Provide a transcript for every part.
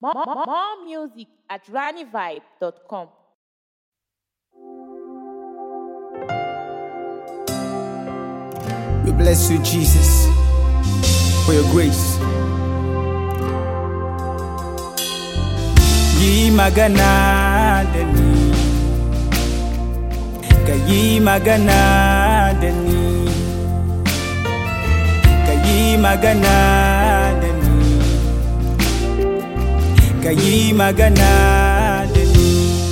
More music at RaniVibe.com. We bless you, Jesus, for your grace. Yi magana da ni, ka yi magana da ni, ka yi magana da ni, ka yi magana da ni.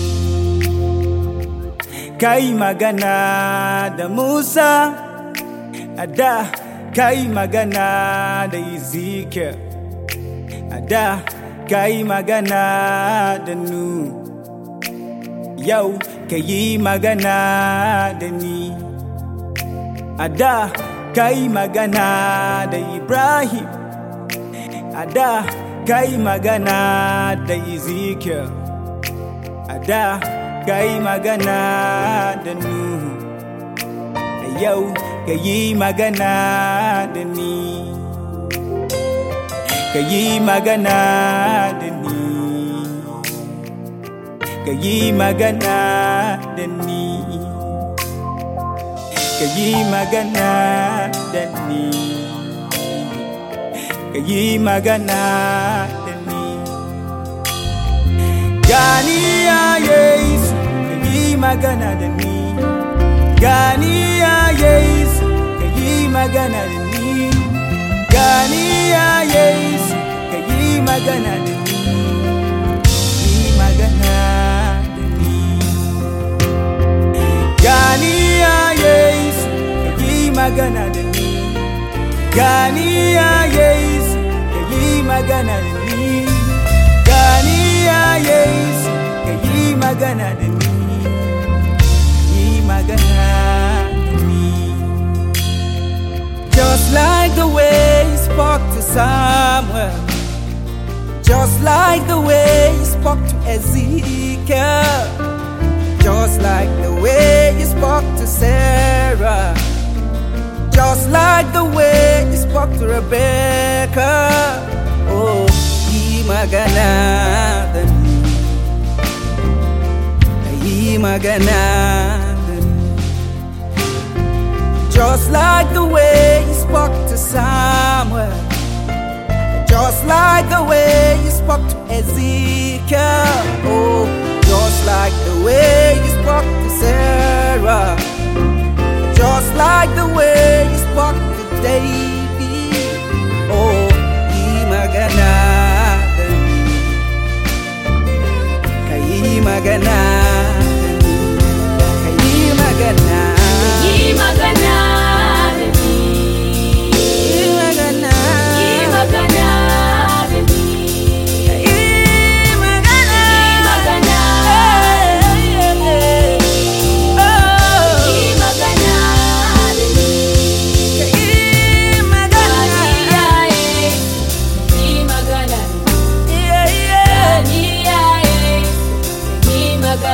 Ka yi magana da Musa, ada ka yi magana da Ezekiel, ada ka yi magana da Nu. Yau ka yi magana da ni. Ada ka yi magana da Ibrahim, ada ka yi magana da Ezekiel, ada ka yi magana da Nuhu. Yau ka yi magana da ni, ka yi magana da ni, ka yi magana da ni, ka yi magana da ni, ka yi magana da ni. Gani ya Yesu, ka yi magana da ni. Gani ya Yesu, ka yi magana da ni. Gani ya Yesu, ka yi magana da ni. Yi magana da ni. Gani ya Yesu, ka yi magana da ni. Gani ya Yesu, ka yi magana da ni. Gani ya Yesu, ka yi magana da ni. Just like the way he spoke to Samuel, just like the way he spoke to Ezekiel, just like the way he spoke to Sarah, just like the way he spoke to Rebecca. Oh, he magana da ni, he magana. Just like the way he spoke to Samuel, just like the way he spoke to Ezekiel, oh, just like the way he spoke to Sarah, just like the way he spoke to David, oh, he magana da ni, ka yi magana da ni, ka yi magana. Yi magana da ni, yi magana da ni, yi magana da ni, yi magana da ni, yi magana da ni, yi magana.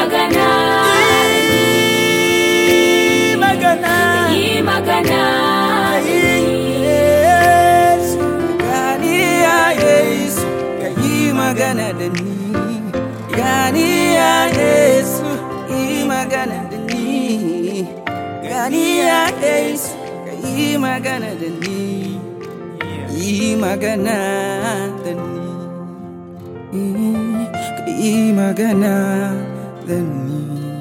magana magana magana Yesu gani ya Yesu kai magana da ni gani ya Yesu yi magana da ni gani ya Yesu kai magana da ni yi magana da ni kai magana da ni